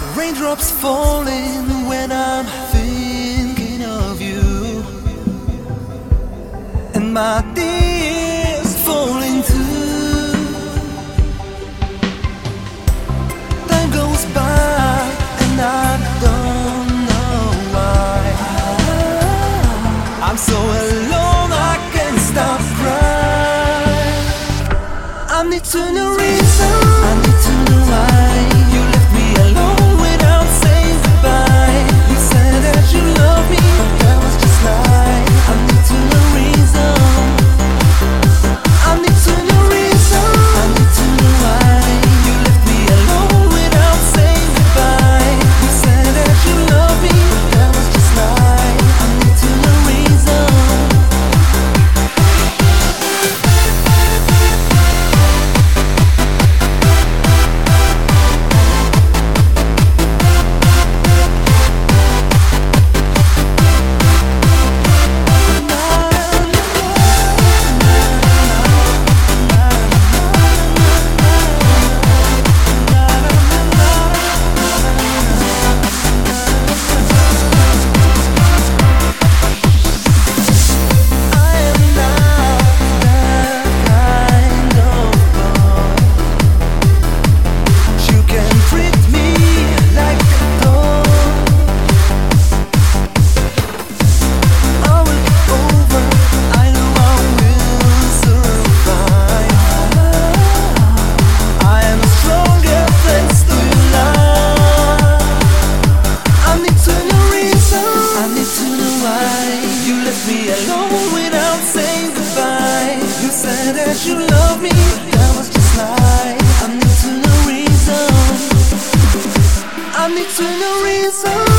Raindrops falling when I'm thinking of you, and my tears falling too. Time goes by and I don't know why. I'm so alone I can't stop crying. I need to know reason, I need to know why you left me alone without saying goodbye. You said that you love me, that was just lie. I need to know reason, I need to know reason, I need to know why you left me alone without saying goodbye. You said that you love me, that was just lie. I need to know reason. That you love me, that was just lie. I need to know reason, I need to know reason.